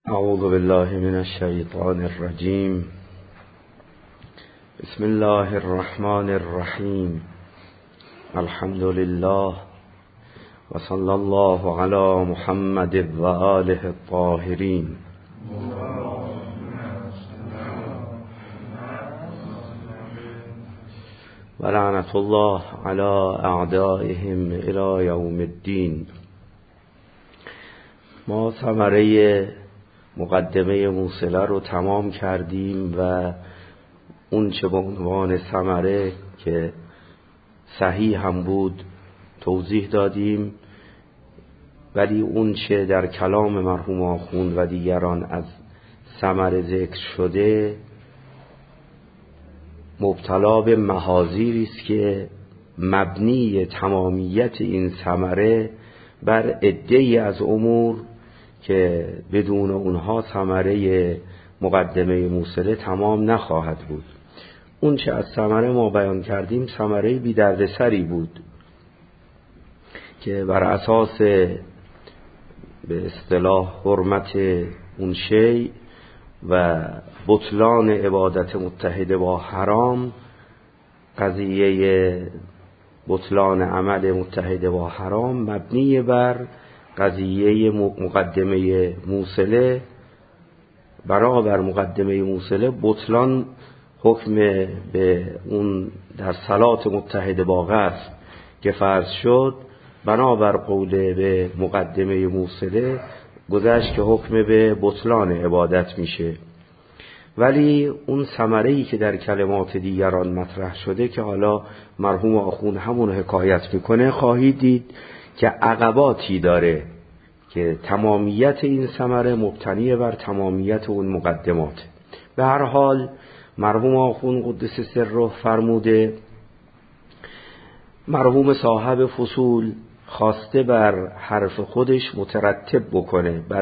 اعوذ بالله من الشیطان الرجیم. بسم الله الرحمن الرحیم. الحمد لله و صلی الله علی محمد و آله الطاهرین. و لعنت الله علی اعدائهم الی یوم الدین. ما ثمره مقدمه موصله رو تمام کردیم و اون چه به عنوان ثمره که صحیح هم بود توضیح دادیم، ولی اون چه در کلام مرحوم آخوند و دیگران از ثمره ذکر شده مبتلا به محاذیری است که مبنی تمامیت این ثمره بر عده‌ای از امور که بدون اونها ثمره مقدمه موصله تمام نخواهد بود. اون چه از ثمره ما بیان کردیم ثمره بی دردسری بود که بر اساس به اصطلاح حرمت اون شی و بطلان عبادت متحده با حرام، قضیه بطلان عمل متحده با حرام مبنی بر قضیه مقدمه موصله. برابر مقدمه موصله بطلان حکم به اون در صلات متحده با قصد که فرض شد، بنابر قول به مقدمه موصله گذشت که حکم به بطلان عبادت میشه. ولی اون ثمره‌ای که در کلمات دیگران مطرح شده که حالا مرحوم آخوند همون حکایت میکنه، خواهید دید که عقباتی داره که تمامیت این ثمره مبتنی بر تمامیت اون مقدمات. به هر حال مرحوم آخوند قدس سره فرموده مرحوم صاحب فصول خواسته بر حرف خودش مترتب بکنه بر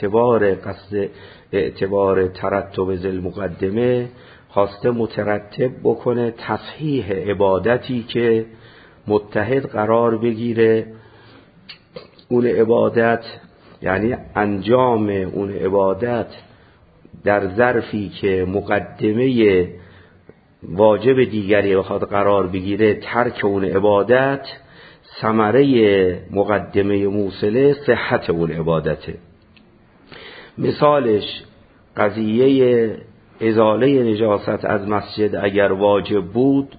اعتبار ترتب ذل مقدمه، خواسته مترتب بکنه تصحیح عبادتی که متحد قرار بگیره. اون عبادت یعنی انجام اون عبادت در ظرفی که مقدمه واجب دیگری بخواد قرار بگیره، ترک اون عبادت ثمره مقدمه موصله صحت اون عبادته. مثالش قضیه ازاله نجاست از مسجد اگر واجب بود،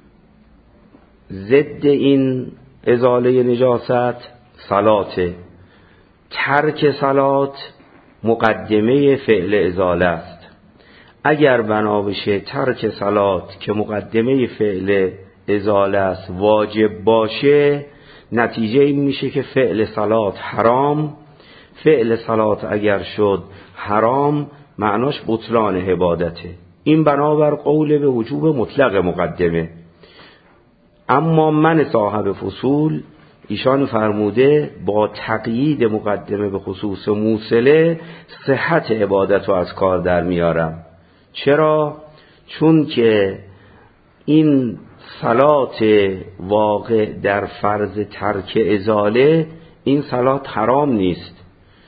ضد این ازاله نجاست صلاته. ترک صلات مقدمه فعل ازاله است. اگر بنا بشه ترک صلات که مقدمه فعل ازاله است واجب باشه، نتیجه این میشه که فعل صلات حرام. فعل صلات اگر شد حرام معناش بطلان عبادته. این بنابر قول به وجوب مطلق مقدمه. اما من صاحب فصول ایشان فرموده با تقیید مقدمه به خصوص موصله صحت عبادت رو از کار در میارم. چرا؟ چون که این صلات واقع در فرض ترک ازاله، این صلات حرام نیست،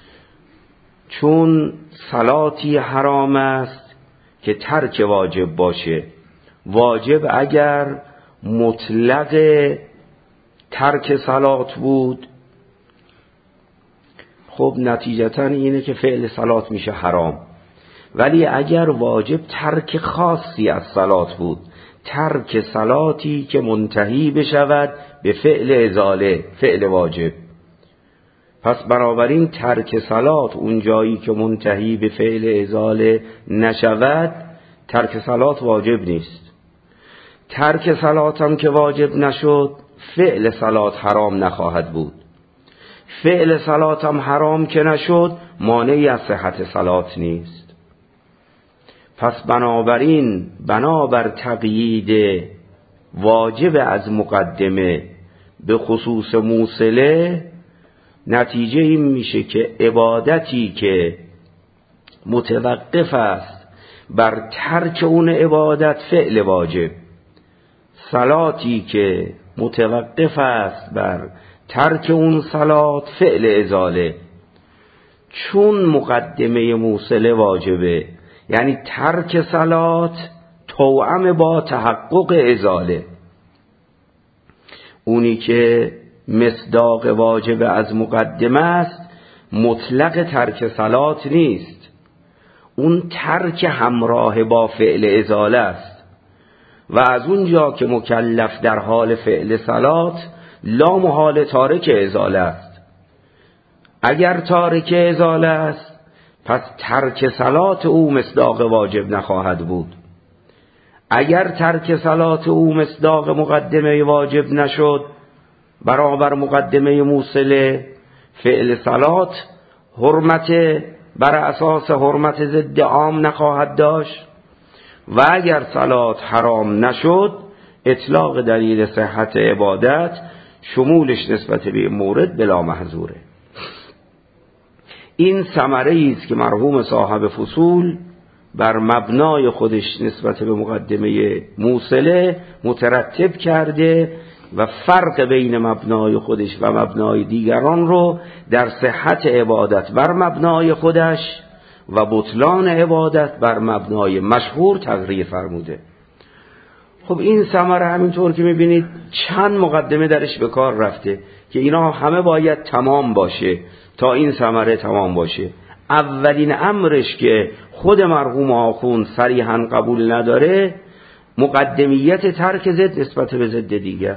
چون صلاتی حرام است که ترک واجب باشه. واجب اگر مطلق ترک صلات بود، خب نتیجتا اینه که فعل صلات میشه حرام. ولی اگر واجب ترک خاصی از صلات بود، ترک صلاتی که منتهی بشود به فعل ازاله، فعل واجب، پس بنابراین ترک صلات اون جایی که منتهی به فعل ازاله نشود، ترک صلات واجب نیست. ترک صلات هم که واجب نشد، فعل صلات حرام نخواهد بود. فعل صلات هم حرام که نشد، مانعی از صحت صلات نیست. پس بنابراین بنابر تقیید واجب از مقدمه به خصوص موصله، نتیجه این میشه که عبادتی که متوقف است بر ترک اون عبادت فعل واجب، صلاتی که متوقف است بر ترک اون صلات فعل ازاله. چون مقدمه موصله واجبه، یعنی ترک صلات توأم با تحقق ازاله. اونی که مصداق واجب از مقدمه است مطلق ترک صلات نیست، اون ترک همراه با فعل ازاله است. و از اونجا که مکلف در حال فعل صلات لا محال تارک ازاله است. اگر تارک ازاله است پس ترک صلات او مصداق واجب نخواهد بود. اگر ترک صلات او مصداق مقدمه واجب نشد، برابر مقدمه موصله فعل صلات حرمت بر اساس حرمت ضد عام نخواهد داشت. و اگر صلات حرام نشد، اطلاق دلیل صحت عبادت شمولش نسبت به مورد بلا محظوره. این ثمره است که مرحوم صاحب فصول بر مبنای خودش نسبت به مقدمه موصله مترتب کرده و فرق بین مبنای خودش و مبنای دیگران رو در صحت عبادت بر مبنای خودش و بطلان عبادت بر مبنای مشهور تقریر فرموده. خب این ثمره همینطور که میبینید چند مقدمه درش به کار رفته که اینا همه باید تمام باشه تا این ثمره تمام باشه. اولین امرش که خود مرحوم آخوند صریحاً قبول نداره مقدمیت ترک ضد نسبت به ضد دیگر.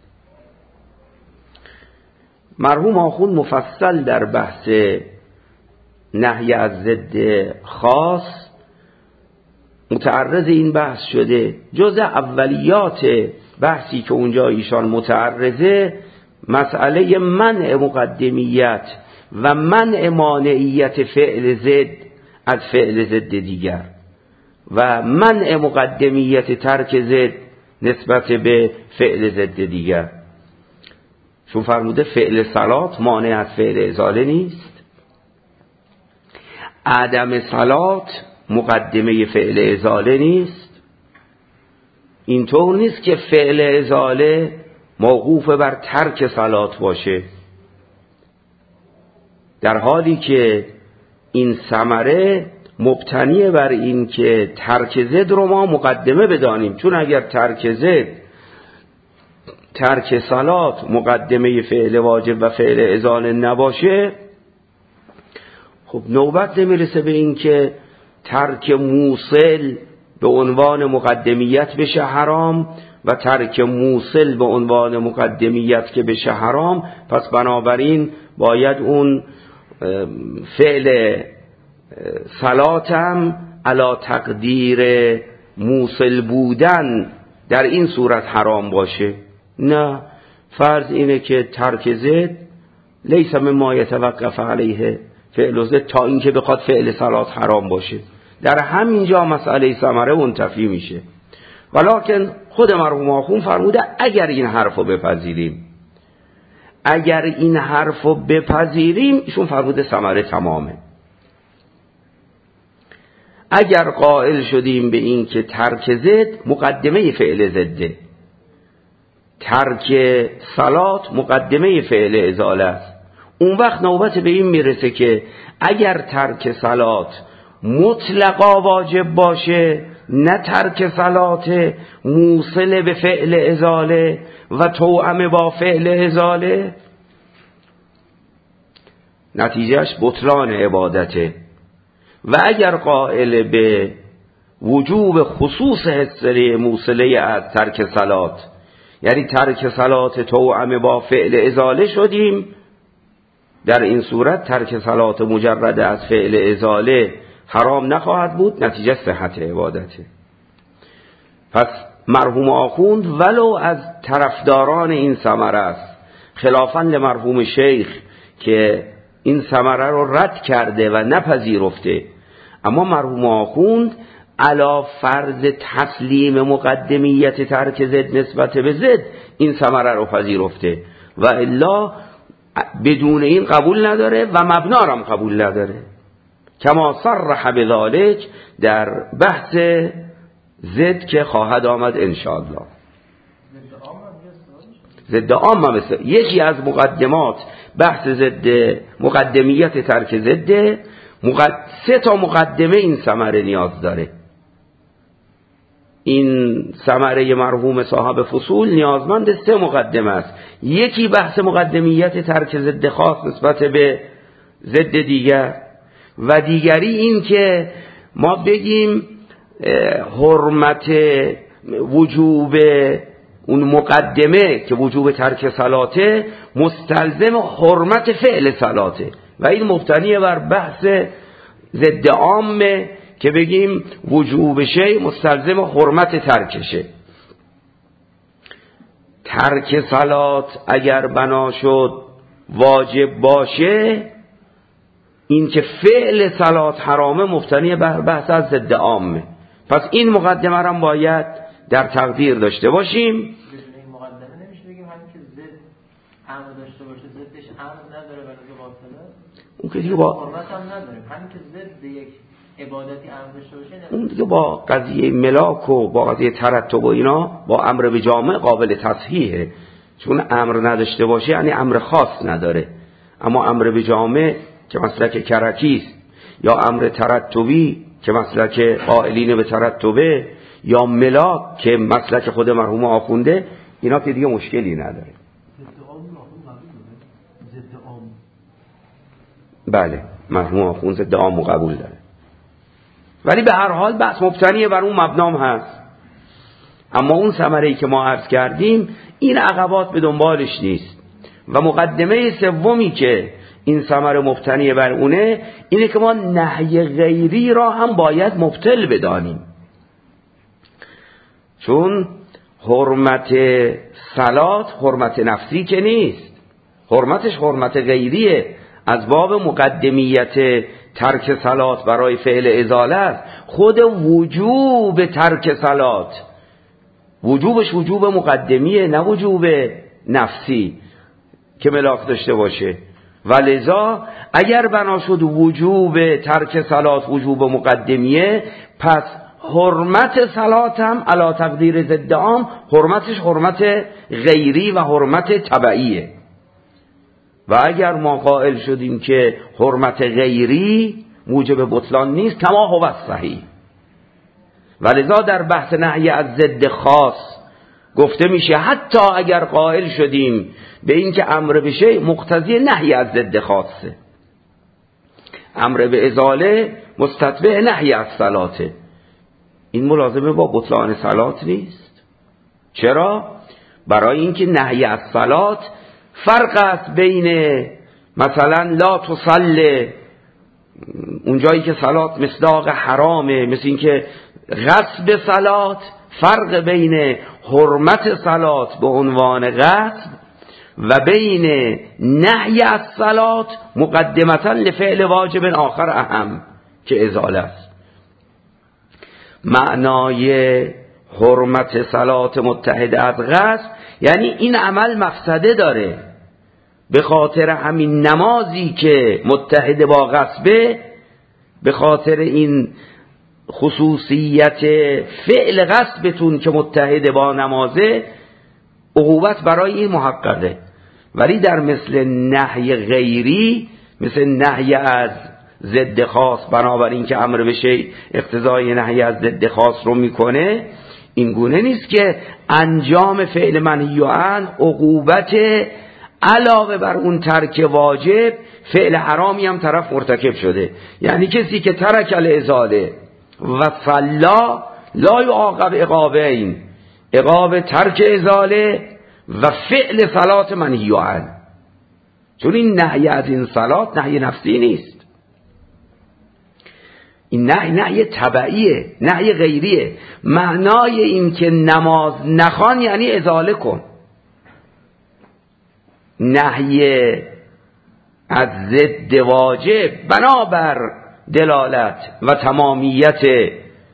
مرحوم آخوند مفصل در بحث نهی از ضد خاص متعرض این بحث شده. جز اولیات بحثی که اونجا ایشان متعرضه مسئله منع مقدمیت و منع مانعیت فعل ضد از فعل ضد دیگر و منع مقدمیت ترک ضد نسبت به فعل ضد دیگر. چون فرموده فعل صلات مانع از فعل ازاله نیست، عدم صلات مقدمه فعل ازاله نیست. اینطور نیست که فعل ازاله موقوف بر ترک صلات باشه، در حالی که این ثمره مبتنی بر این که ترک ضد رو ما مقدمه بدانیم. چون اگر ترک ضد ترک صلات مقدمه فعل واجب و فعل ازاله نباشه، خب نوبت نمیرسه به این که ترک موصل به عنوان مقدمیت بشه حرام و ترک موصل به عنوان مقدمیت که بشه حرام. پس بنابراین باید اون فعل صلاتم علا تقدیر موصل بودن در این صورت حرام باشه. نه، فرض اینه که ترک ضد لیس مما یتوقف علیه فعل ضد تا اینکه بخواد فعل صلات حرام باشه. در همینجا مسئله ثمره منتفی میشه. ولکن خود مرحوم آخوند فرموده اگر این حرفو بپذیریم، اگر این حرفو بپذیریم، ایشون فرموده ثمره تمامه. اگر قائل شدیم به این که ترک ضد مقدمه فعل ضده، ترک صلات مقدمه فعل ازاله است، اون وقت نوبت به این میرسه که اگر ترک صلات مطلقا واجب باشه، نه ترک صلات موصل به فعل ازاله و توأم با فعل ازاله، نتیجهش بطلان عبادته. و اگر قائل به وجوب خصوص حصه موصله از ترک صلات، یعنی ترک صلات توأم با فعل ازاله شدیم، در این صورت ترک صلات مجرد از فعل ازاله حرام نخواهد بود، نتیجه صحت عبادته. پس مرحوم آخوند ولو از طرفداران این ثمره است، خلافاً لمرحوم شیخ که این ثمره رو رد کرده و نپذیرفته، اما مرحوم آخوند علا فرض تسلیم مقدمیت ترک ضد نسبت به ضد این ثمره رو پذیرفته و الا بدون این قبول نداره و مبنا هم قبول نداره، کما صرح بذالک در بحث ضد که خواهد آمد انشاءالله. ضد عام هم مثل یکی از مقدمات بحث ضد مقدمیت ترک ضد 3 تا مقدمه این ثمره نیاز داره. این ثمره مرحوم صاحب فصول نیازمند 3 مقدمه است. یکی بحث مقدمیت ترک ضد خاص نسبت به ضد دیگر، و دیگری این که ما بگیم حرمت وجوب اون مقدمه که وجوب ترک صلاته مستلزم حرمت فعل صلاته، و این مبتنی بر بحث ضد عامه که بگیم وجوب شی مستلزم حرمت ترکشه. ترک صلات اگر بنا شد واجب باشه، این که فعل صلات حرامه مبتنی بر بحث از ضد عامه. پس این مقدمه هم باید در تقدیر داشته باشیم. بدون مقدمه نمیشه بگیم همین که ضد امر داشته باشه ضدش امر نداره ولی باطله. اون که دیگه با حرمت هم نداریم. همین که ضد یک عبادتی امر داشته باشه اون دیگه با قضیه ملاک و با قضیه ترتب و اینا با امر به جامع قابل تصحیحه، چون امر نداشته باشه یعنی امر خاص نداره. اما امر به جامع که مسلک کرکی است، یا امر ترتبی که مسلک قائلین به ترتبه، یا ملاک که مسلک خود مرحوم آخونده، اینا که دیگه مشکلی نداره. بله مرحوم آخوند ضد عام قبول داره، ولی به هر حال بحث مبتنی بر اون مبنام هست. اما اون ثمره‌ای که ما عرض کردیم این عقبات به دنبالش نیست. و مقدمه سومی که این ثمره مبتنی بر اونه اینه که ما نهی غیری را هم باید مبطل بدانیم، چون حرمت صلات حرمت نفسی که نیست، حرمتش حرمت غیریه. از باب مقدمیت ترک صلات برای فعل ازاله است. خود وجوب ترک صلات وجوبش وجوب مقدمیه، نه وجوب نفسی که ملاک داشته باشه. ولذا اگر بنا شد وجوب ترک صلات وجوب مقدمیه، پس حرمت صلات هم علی تقدیر ضد عام حرمتش حرمت غیری و حرمت تبعیه. و اگر ما قائل شدیم که حرمت غیری موجب بطلان نیست، کما هو صحیح. ولذا در بحث نهی از ضد خاص گفته میشه حتی اگر قائل شدیم به این که امر بشه مقتضی نهی از ضد خاصه، امر به ازاله مستتبع نهی از صلاته، این ملازمه با بطلان صلات نیست. چرا؟ برای اینکه نهی از صلات فرق است بین مثلا لا تصلی، اونجایی که صلات مصداق حرامه، مثل اینکه غصب صلات، فرق بین حرمت صلات به عنوان غصب و بین نهی از صلات مقدمتا لفعل واجب آخر اهم که ازاله است. معنای حرمت صلات متحد از غصب یعنی این عمل مفسده داره، به خاطر همین نمازی که متحد با غصبه، به خاطر این خصوصیت فعل غصبتون که متحد با نمازه عقوبت برای این محققه. ولی در مثل نهی غیری، مثل نهی از ضد خاص، بنابراین که امر بشه اقتضای نهی از ضد خاص رو میکنه، این گونه نیست که انجام فعل منهی عنه عقوبت علاوه بر اون ترک واجب فعل حرامی هم طرف مرتکب شده. یعنی کسی که ترک الازاله و صلا لا یعاقب عقابین، عقاب ترک ازاله و فعل صلات منهی عنه، چون این نهی از این صلات نهی نفسی نیست، این نهی تبعیه، نهی غیریه. معنای این که نماز نخوان یعنی ازاله کن. نهی از ضد واجب بنابر دلالت و تمامیت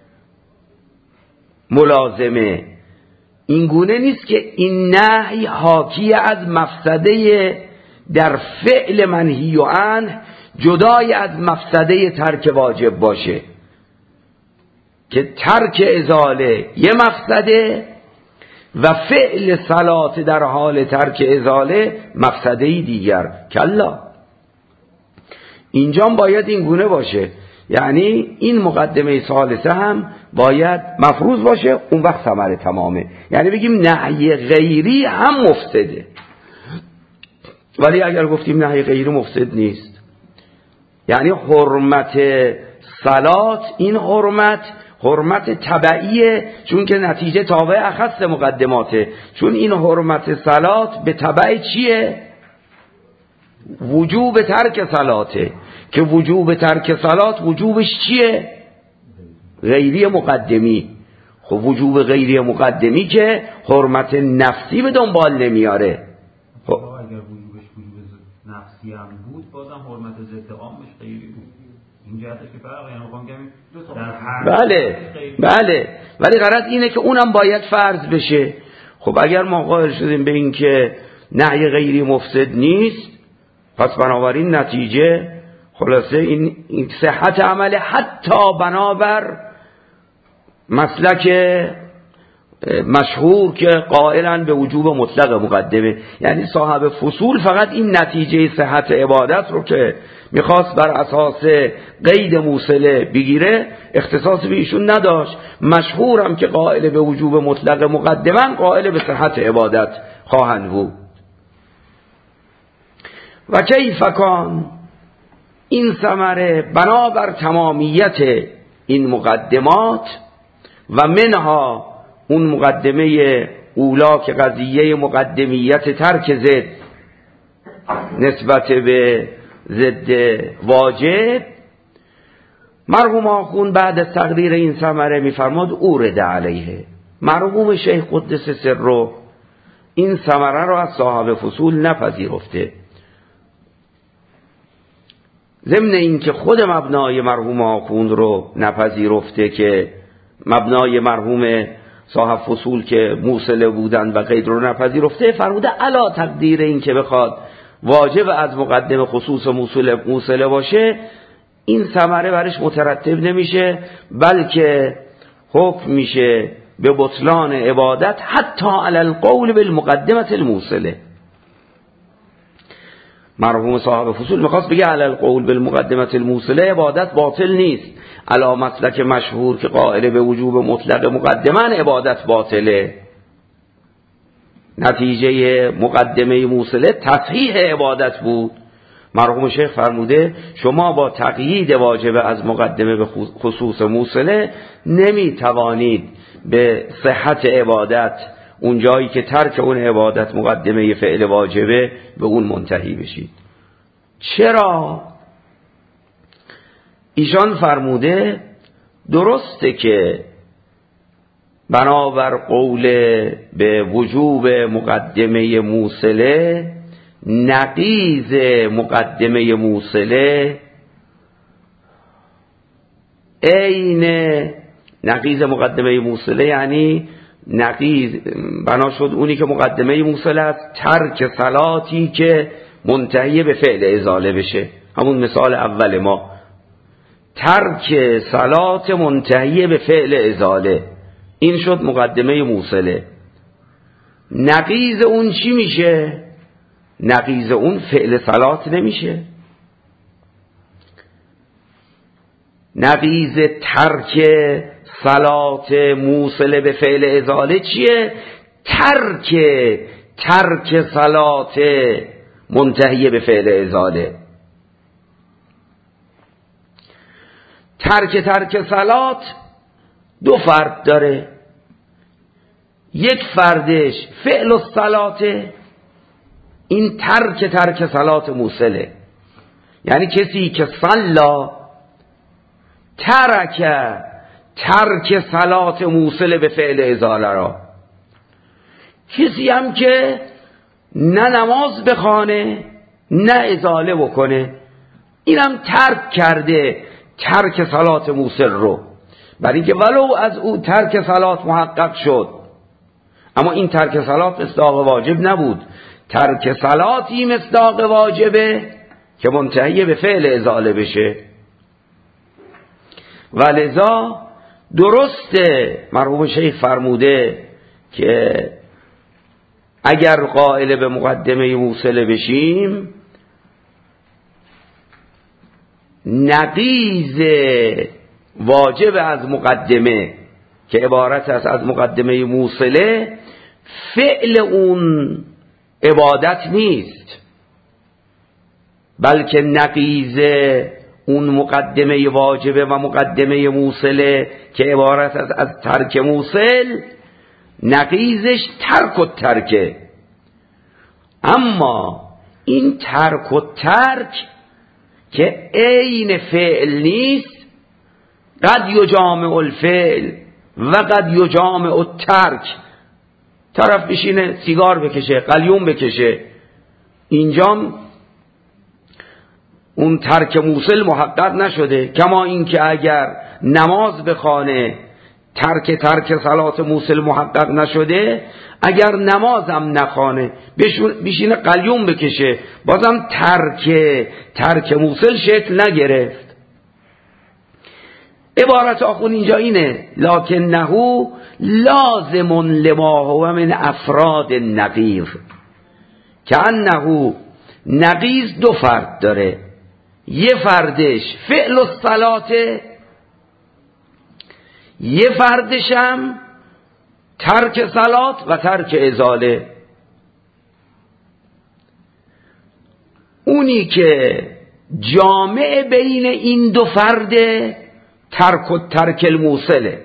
ملازمه این گونه نیست که این نهی حاکی از مفسده در فعل منهی عنه جدای از مفسده ترک واجب باشه، که ترک ازاله یه مفسده، و فعل صلات در حال ترک ازاله مفسده‌ای دیگر. کلا، اینجا باید این گونه باشه، یعنی این مقدمه ثالثه هم باید مفروض باشه، اون وقت ثمره تمامه. یعنی بگیم نهی غیری هم مفسده، ولی اگر گفتیم نهی غیری مفسد نیست، یعنی حرمت صلات، این حرمت تبعیه، چون که نتیجه تابع اخص مقدماته. چون این حرمت صلات به تبع چیه؟ وجوب ترک صلاته، که وجوب ترک صلات وجوبش چیه؟ غیری مقدمی. خب وجوب غیری مقدمی که حرمت نفسی به دنبال نمیاره. خب اگر وجوبش وجوب نفسی هم بود، بازم حرمت ضد عامش غیری بود. این جهتش که فرق، یعنی میخوام بگم در هر بله، ولی غرض اینه که اونم باید فرض بشه. خب اگر ما قائل شدیم به این که نهی غیری مفسد نیست، پس بنابراین نتیجه خلاصه این صحت عمل، حتی بنابر مسلک مشهور که قائلن به وجوب مطلق مقدمه. یعنی صاحب فصول فقط این نتیجه صحت عبادت رو که میخواست بر اساس قید موصله بگیره، اختصاص به ایشون نداشت. مشهورم که قائل به وجوب مطلق مقدمه، قائل به صحت عبادت خواهند بود. و کیف کان، این ثمره بنابر تمامیت این مقدمات و منها اون مقدمه اولا که قضیه مقدمیت ترک ضد نسبت به ضد واجب، مرحوم آخوند بعد از تقریر این ثمره میفرماد اورد علیه. مرحوم شیخ قدس سره این ثمره را از صاحب فصول نپذیرفته، ضمن این که خود مبنای مرحوم آخوند رو نپذیرفته که مبنای مرحوم صاحب فصول که موصله بودن و قید رو نپذیرفته، فرموده علا تقدیر این که بخواد واجب از مقدم خصوص موصله باشه، این ثمره برش مترتب نمیشه، بلکه حکم میشه به بطلان عبادت حتی علی القول بالمقدمه الموصله. مرحوم صاحب فصول میخواست بگه علی القول بالمقدمه الموصله عبادت باطل نیست، علی مسلک مشهور که قائل به وجوب مطلق مقدمه عبادت باطله. نتیجه مقدمه موصله تصحیح عبادت بود. مرحوم شیخ فرموده شما با تقیید واجب از مقدمه به خصوص موصله نمیتوانید به صحت عبادت، اون جایی که ترک اون عبادت مقدمه فعل واجبه، به اون منتهی بشید. چرا؟ ایشان فرموده درسته که بنابر قول به وجوب مقدمه موصله، نقیض مقدمه موصله عین نقیض مقدمه موصله، یعنی نقیض بنا شد اونی که مقدمه موصله است، ترک صلاتی که منتهی به فعل ازاله بشه. همون مثال اول ما، ترک صلات منتهی به فعل ازاله، این شد مقدمه موصله. نقیض اون چی میشه؟ نقیض اون فعل صلات نمیشه. نقیض ترک صلات موصله به فعل ازاله چیه؟ ترک صلات منتهی به فعل ازاله. ترک صلات دو فرد داره، یک فردش فعل الصلاته، این ترک صلات موصله، یعنی کسی که صلا ترک صلات موصله به فعل ازاله را، کسی هم که نه نماز بخوانه نه ازاله بکنه، اینم ترک کرده ترک صلات موصل رو، برای اینکه ولو از او ترک صلات محقق شد، اما این ترک صلات مصداق واجب نبود، ترک صلاتی مصداق واجبه که منتهی به فعل ازاله بشه. ولذا درسته مرحوم شیخ فرموده که اگر قائل به مقدمه موصله بشیم، نقیض واجب از مقدمه که عبارت است از مقدمه موصله، فعل اون عبادت نیست، بلکه نقیض اون مقدمه واجبه و مقدمه موصله که عبارت است از ترک موصل، نقیضش ترک و ترکه. اما این ترک و ترک که عین فعل نیست، قد یجامع الفعل و قد یجامع الترک. طرف بشینه سیگار بکشه، قلیون بکشه، اینجام اون ترک موصل محقق نشده. کما اینکه اگر نماز بخوانه، ترک صلات موصل محقق نشده، اگر نمازم نخوانه بشینه قلیون بکشه، بازم ترک موصل شکل نگرفت. عبارت آخون اینجا اینه: لکنه لازم لما هو من افراد النقیض، که انه نقیض دو فرد داره، یه فردش فعل الصلاته، یه فردشم ترک صلات و ترک ازاله. اونی که جامع بین این دو فرد ترک الموصله،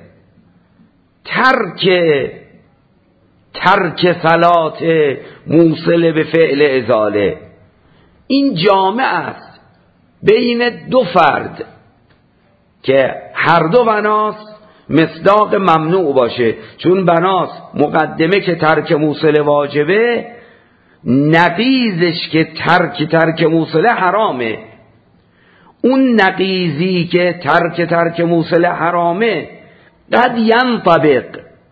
ترک صلات موصله به فعل ازاله، این جامع است بین دو فرد که هر دو بناس مصداق ممنوع باشه. چون بناس مقدمه که ترک موصله واجبه، نقیضش که ترک موصله حرامه. اون نقیضی که ترک موصله حرامه قد ینطبق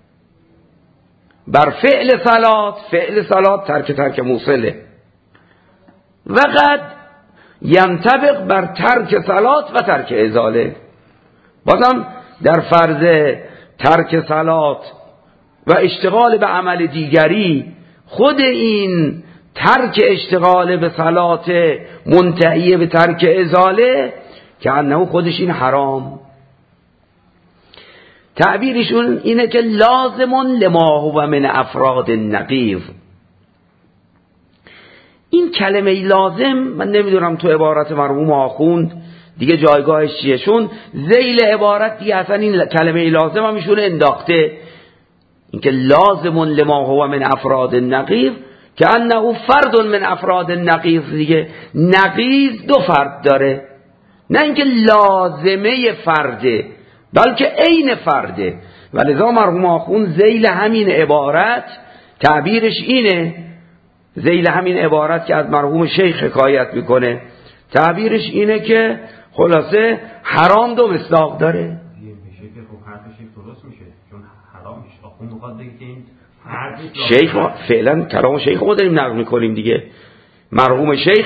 بر فعل صلات ترک موصله، و قد ینطبق بر ترک صلات و ترک ازاله. بازم در فرض ترک صلات و اشتغال به عمل دیگری، خود این ترک اشتغال به صلات منتهیه به ترک ازاله که انه خودش این حرام. تعبیرشون اینه که لازم لما هو من افراد النقیض. این کلمه لازم من نمیدونم تو عبارت مرحوم آخوند دیگه جایگاهش چیه، چون ذیل عبارت دیگه اصلا این کلمه لازم هم ایشون انداخته، اینکه لازم لما هو من افراد النقیض که انه فرد من افراد النقیض. دیگه نقیض دو فرد داره، نه اینکه لازمه فرده بلکه عین فرده. ولذا مرحوم آخوند ذیل همین عبارت تعبیرش اینه، ذیل همین عبارت که از مرحوم شیخ حکایت میکنه تعبیرش اینه که خلاصه حرام دو مصداق داره. میشه که خب حرف شیخ درست میشه، چون حرام میشه. آخوند میخواد بگه که این شیخ فعلا کلام شیخ رو داریم نقل میکنیم دیگه. مرحوم شیخ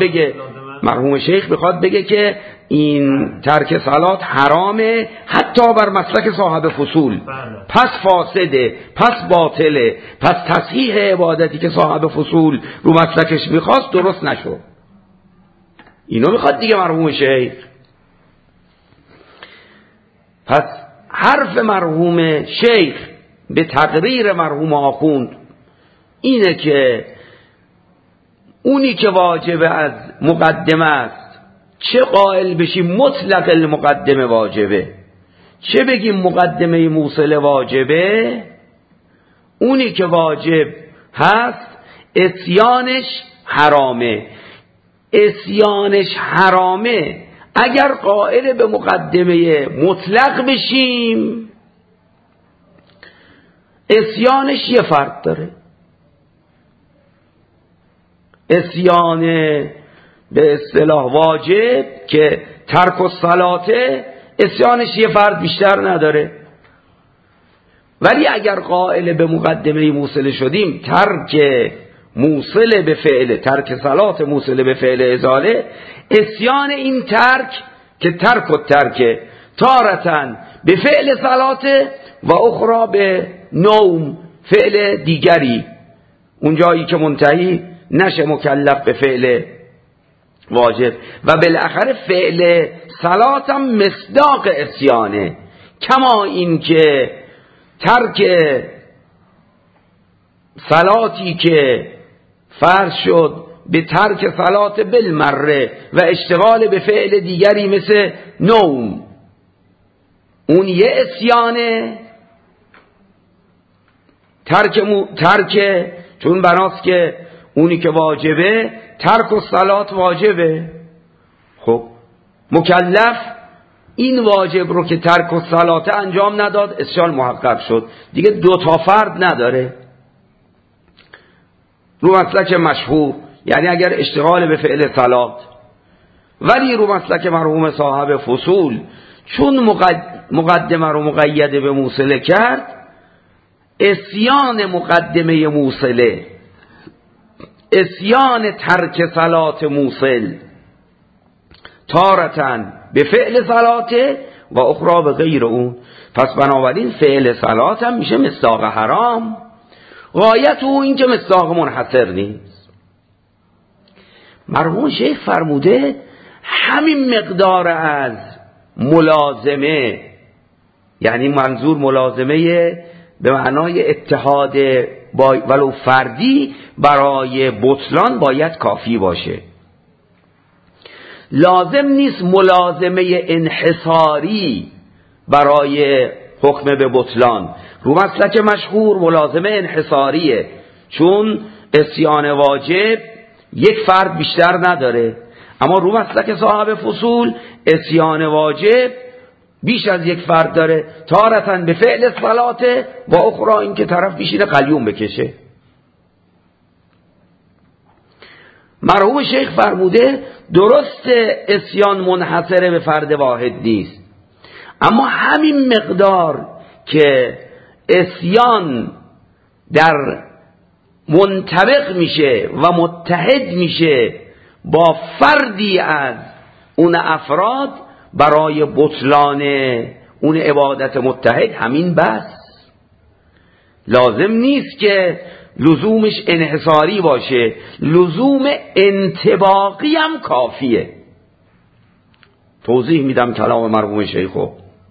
بخواد بگه که این ترک صلات حرامه حتی بر مسلک صاحب فصول، پس فاسده، پس باطله، پس تصحیح عبادتی که صاحب فصول رو مسلکش میخواست درست نشد. اینو میخواد دیگه مرحوم شیخ. پس حرف مرحوم شیخ به تقریر مرحوم آخوند اینه که اونی که واجب از مقدمه است، چه قائل بشیم مطلق المقدمه واجبه، چه بگیم مقدمه موصله واجبه، اونی که واجب هست عصیانش حرامه. عصیانش حرامه اگر قائل به مقدمه مطلق بشیم، عصیانش یه فرد داره. عصیان به اصطلاح واجب که ترک الصلاته، عصیانش یه فرد بیشتر نداره. ولی اگر قائل به مقدمه موصله شدیم، ترک موصله به فعل، ترک صلات موصله به فعل ازاله، عصیان این ترک که ترک و ترک تارتن به فعل صلات و اخرى به نوم، فعل دیگری، اون جایی که منتهی نشه مکلف به فعل واجب. و بالاخره فعل صلات هم مصداق عصیانه، کما این که ترک صلاتی که فرض شد به ترک صلات بالمره و اشتغال به فعل دیگری مثل نوم، اون یه عصیانه. ترک چون بناست که اونی که واجبه ترک و صلات واجبه. خب مکلف این واجب رو که ترک و صلات انجام نداد عصیان محقق شد، دیگه دوتا فرد نداره. رو مسلک مشهور یعنی اگر اشتغال به فعل صلات، ولی رو مسلک مرحوم صاحب فصول چون مقدمه رو مقید به موصله کرد، عصیان مقدمه موصله، عصیان ترک صلات موصل تارتن به فعل صلاته و اخرى به غیر اون. پس بنابراین فعل صلات هم میشه مصداق حرام، غایت او این که مصداق منحصر نیست. مرحوم شیخ فرموده همین مقدار از ملازمه، یعنی منظور ملازمه به معنای اتحاد ولو فردی، برای بطلان باید کافی باشه. لازم نیست ملازمه انحصاری برای حکم به بطلان. رو مسلک مشهور ملازمه انحصاریه، چون عصیان واجب یک فرد بیشتر نداره، اما رو مسلک صاحب فصول عصیان واجب بیش از یک فرد داره، تارتاً به فعل صلاته و اخرى این که طرف بیشینه قلیون بکشه. مرحوم شیخ فرموده درست عصیان منحصر به فرد واحد نیست، اما همین مقدار که عصیان در منطبق میشه و متحد میشه با فردی از اون افراد برای بطلان اون عبادت متحد، همین بس. لازم نیست که لزومش انحصاری باشه، لزوم انطباقی هم کافیه. توضیح میدم کلام مرحوم شیخو.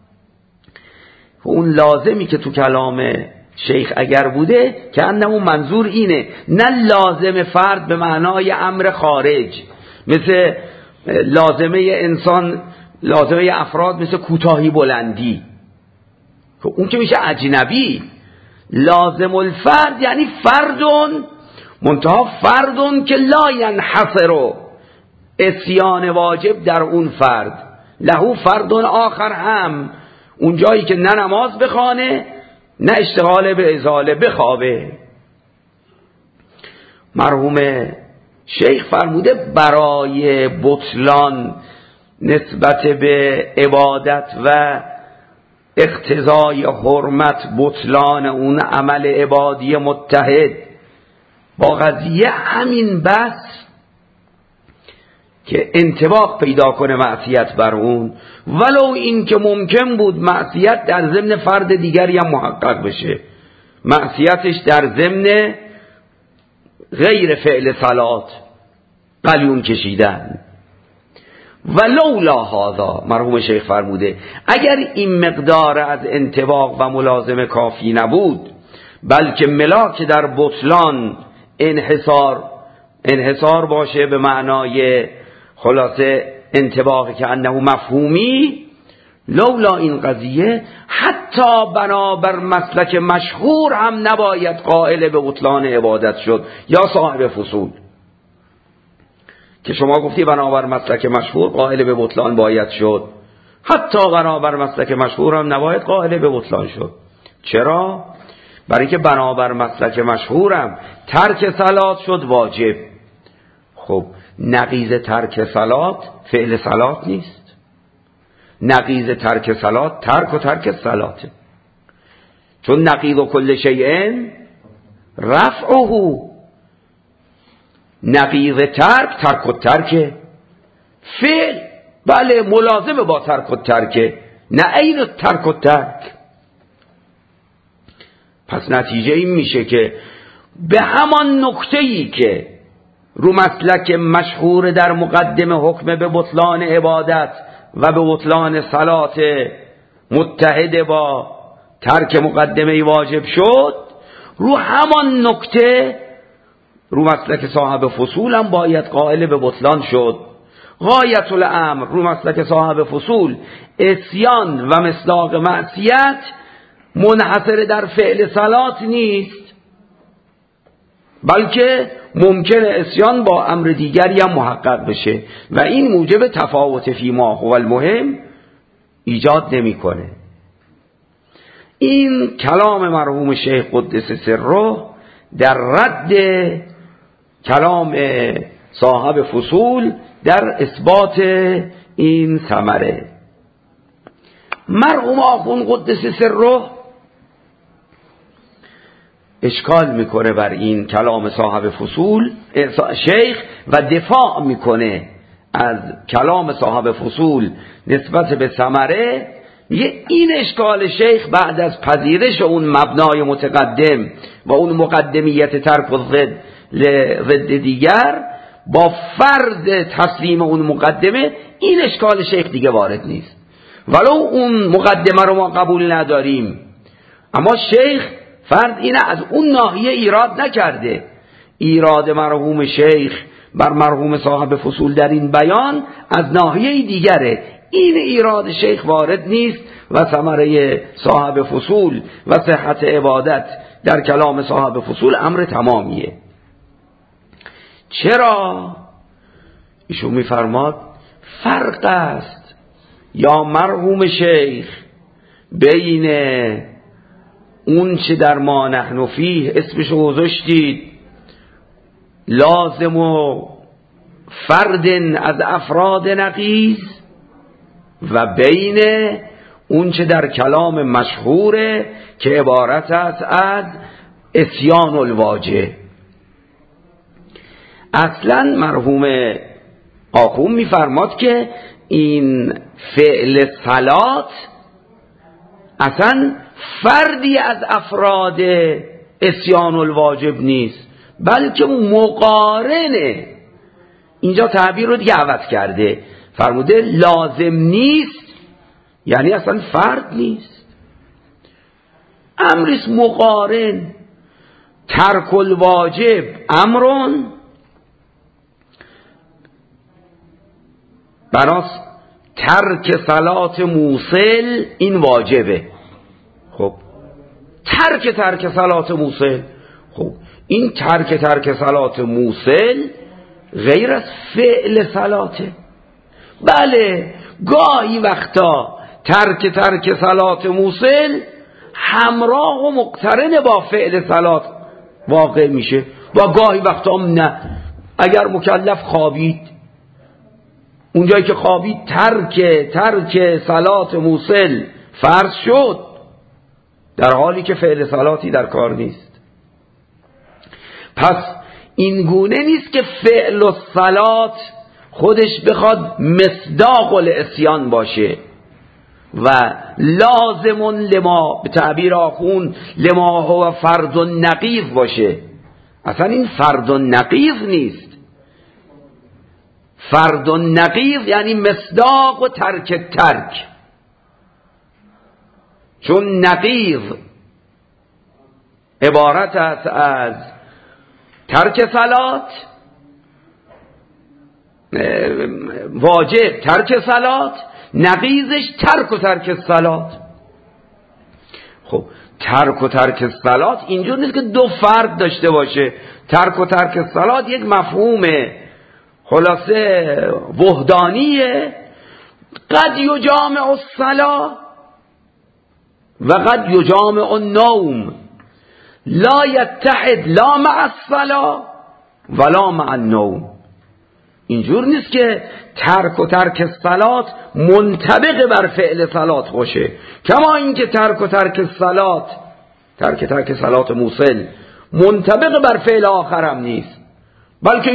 اون لازمی که تو کلام شیخ اگر بوده که انه منظور اینه، نه لازم فرد به معنای امر خارج، مثل لازمه انسان، لازمه افراد مثل کوتاهی بلندی، اون که میشه اجنبی. لازم الفرد یعنی فردون، منتها فردون که لا ینحصر عصیان واجب در اون فرد، لهو فردون آخر هم، اون جایی که نه نماز بخوانه نه اشتغال به ازاله بخوابه. مرحوم شیخ فرموده برای بطلان نسبت به عبادت و اقتضای حرمت بطلان اون عمل عبادی متحد با قضیه همین بس که انطباق پیدا کنه معصیت بر اون، ولو این که ممکن بود معصیت در ضمن فرد دیگری هم محقق بشه، معصیتش در ضمن غیر فعل صلات قلیون کشیدن. ولولا هذا، مرحوم شیخ فرموده اگر این مقدار از انطباق و ملازمه کافی نبود، بلکه ملاک در بطلان انحصار باشه به معنای خلاصه انطباقی که انه مفهومی، لولا این قضیه حتی بنابر مسلک مشهور هم نباید قائل به بطلان عبادت شد. یا صاحب فصول که شما گفتی بنابر مسلک مشهور قائل به بطلان باید شد، حتی بنابر مسلک مشهور هم نباید قائل به بطلان شد. چرا؟ برای که بنابر مسلک مشهورم ترک صلات شد واجب. خب نقیض ترک صلات فعل صلات نیست، نقیض ترک صلات ترک و ترک صلاته، چون نقیض و کل شیء رفعه، نقیض ترک و ترک فعل بله ملازم با ترک و ترک، نه عین ترک و ترک. پس نتیجه این میشه که به همان نکته‌ای که رو مسلک مشهور در مقدمه حکم به بطلان عبادت و به بطلان صلات متحد با ترک مقدمه واجب شد، رو همان نکته رو مسلک صاحب فصول هم باید قائل به بطلان شد. غایت الامر رو مسلک صاحب فصول عصیان و مصداق معصیت منحصر در فعل صلات نیست، بلکه ممکن عصیان با امر دیگری هم محقق بشه و این موجب تفاوت فیما هو المهم ایجاد نمیکنه. این کلام مرحوم شیخ قدس سره در رد کلام صاحب فصول در اثبات این ثمره. مرحوم آخوند قدس سره اشکال میکنه بر این کلام صاحب فصول شیخ و دفاع میکنه از کلام صاحب فصول نسبت به ثمره. این اشکال شیخ بعد از پذیرش اون مبنای متقدم و اون مقدمیت ترک و ضد دیگر با فرض تسلیم اون مقدمه، این اشکال شیخ دیگه وارد نیست. ولو اون مقدمه رو ما قبول نداریم، اما شیخ فرض اینه از اون ناحیه ایراد نکرده. ایراد مرحوم شیخ بر مرحوم صاحب فصول در این بیان از ناحیه دیگره. این ایراد شیخ وارد نیست و ثمره صاحب فصول و صحت عبادت در کلام صاحب فصول امر تمامیه. چرا؟ ایشون میفرماد فرق است یا مرحوم شیخ بین اون چه در ما نحن فیه اسمشو گذاشتید لازم و فرد از افراد نقیض و بین اون چه در کلام مشهوره که عبارت است از عصیان الواجب. اصلا مرحوم آخوند میفرماد که این فعل صلات اصلا فردی از افراد عصیان الواجب نیست، بلکه مقارنه. اینجا تعبیر رو دیگه عوض کرده، فرموده لازم نیست، یعنی اصلا فرد نیست، امرش مقارن. ترک الواجب امرون براس ترک صلات موصل این واجبه. خب ترک صلات موصل، خب این ترک صلات موصل غیر از فعل صلاته. بله گاهی وقتا ترک صلات موصل همراه و مقترن با فعل صلات واقع میشه و گاهی وقتا نه. اگر مکلف خوابید، اونجایی که خوابید ترک صلات موصل فرض شد، در حالی که فعل صلاتی در کار نیست. پس این گونه نیست که فعل و صلات خودش بخواد مصداق العصیان باشه و لازم لما به تعبیر آخوند لما هو فرد نقیض باشه. اصلا این فرد نقیض نیست. فرد نقیض یعنی مصداق و ترک، چون نقیض عبارت است از ترک صلات واجب، ترک صلات نقیضش ترک صلات. خب ترک صلات اینجور نیست که دو فرد داشته باشه. ترک صلات یک مفهوم خلاصه وحدانیه، قد یجامع الصلاة و قد یجامع النوم، لا یتحد لا مع الصلاة ولا مع النوم. اینجور نیست که ترک صلات منطبق بر فعل صلات باشه، کما اینکه ترک صلات ترک صلات موصل منطبق بر فعل آخرم نیست، بلکه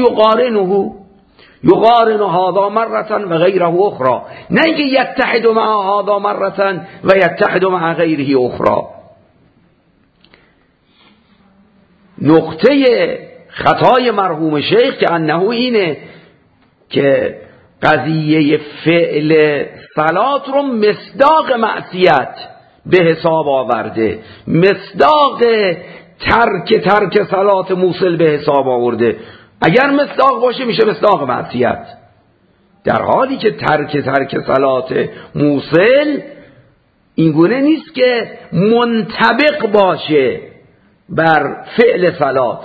یقارن هذا مرة و غیره اخرى، نه اینکه یتحد مع هذا مرة و یتحد مع غیره اخرى. نقطه خطای مرحوم شیخ که انه اینه که قضیه فعل صلات رو مصداق معصیت به حساب آورده، مصداق ترک صلات موصل به حساب آورده. اگر مصداق باشه میشه مصداق معصیت، در حالی که ترک صلات موصل اینگونه نیست که منطبق باشه بر فعل صلات.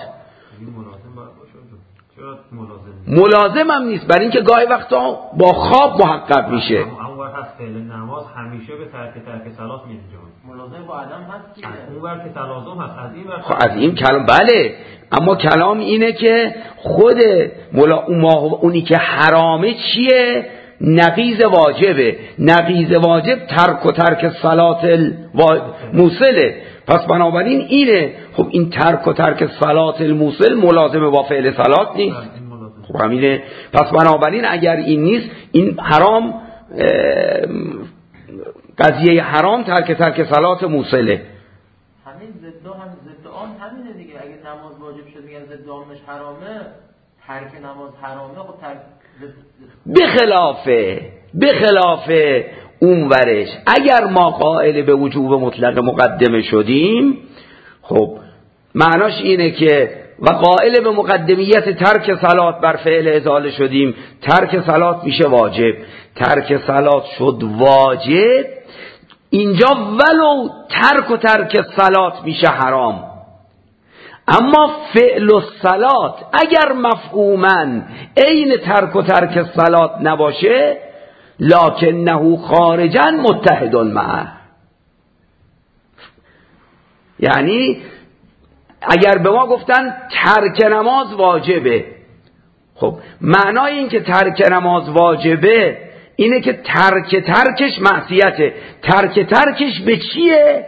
ملازم هم نیست، برای اینکه گاهی وقتا با خواب محقق میشه. اون وقت از فعل نماز همیشه به ترک صلات میانجامه. ملازم با عدم هست دیگه. اون وقت که تلازم هست، از این وقت از این کلام بله، اما کلام اینه که خود اونی که حرامه چیه؟ نقیض واجبه. نقیض واجب ترک صلات الموصله. پس بنابراین اینه. خب این ترک صلات الموصل ملازمه با فعل صلات نیست. خب همینه. پس بنابراین اگر این نیست، این حرام، قضیه حرام ترک صلات موصله. همین ضد آن همینه دیگه. اگه نماز واجب شد میگن ضد آنش حرامه، ترک نماز حرامه. خب بخلاف اون ورش اگر ما قائل به وجوب مطلق مقدمه شدیم، خب معناش اینه که و قائل به مقدمیت ترک صلات بر فعل ازاله شدیم، ترک صلات میشه واجب. ترک صلات شد واجب، اینجا ولو ترک صلات میشه حرام. اما فعل الصلات اگر مفهوماً عین ترک صلات نباشه، لکنه خارجاً متحد معه. یعنی اگر به ما گفتن ترک نماز واجبه، خب معنای این که ترک نماز واجبه اینه که ترکش معصیته. ترکش به چیه؟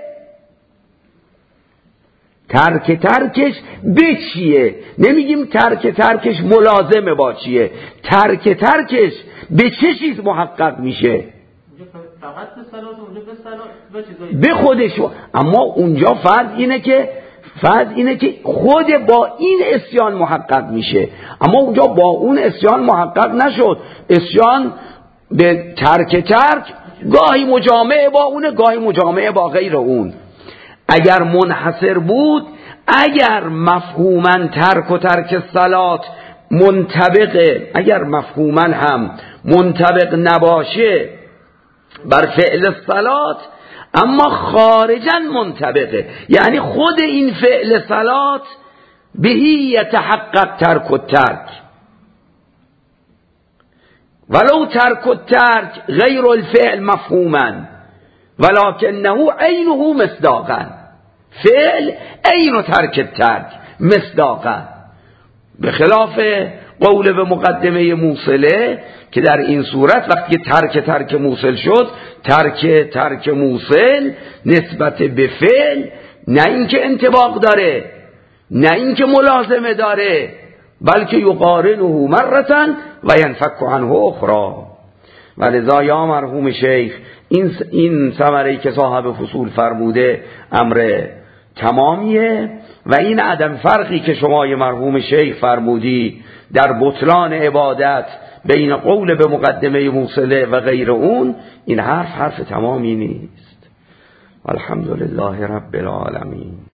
ترکش به چیه؟ نمیگیم ترکش ملازمه با چیه. ترکش به چه چیز محقق میشه؟ فقط به صلات، اونجا به صلات به خودش. اما اونجا فرض اینه که خود با این اسیان محقق میشه، اما اونجا با اون اسیان محقق نشد. اسیان به ترک گاهی مجامعه با اونه، گاهی مجامعه با غیر اون. اگر منحصر بود، اگر مفهوماً ترک صلات منطبقه، اگر مفهوماً هم منطبق نباشه بر فعل صلات، اما خارجاً منطبقه، یعنی خود این فعل صلات بهی یتحقق ترک ولو ترک غیر الفعل مفهوماً ولکنه عینه مصداقا. فعل عین ترک مصداقا، به خلاف قول به مقدمه موصله که در این صورت وقتی ترک موصل شد، ترک موصل نسبت به فعل نه اینکه انطباق داره، نه اینکه ملازمه داره، بلکه یقارنه مرتن و ینفک عنه اخرى. ولذا یا مرحوم شیخ این ثمره‌ای که صاحب فصول فرموده امر تمامیه، و این عدم فرقی که شما مرحوم شیخ فرمودی در بطلان عبادت بین قول به مقدمه موصله و غیر اون، این حرف تمامی نیست. الحمدلله رب العالمین.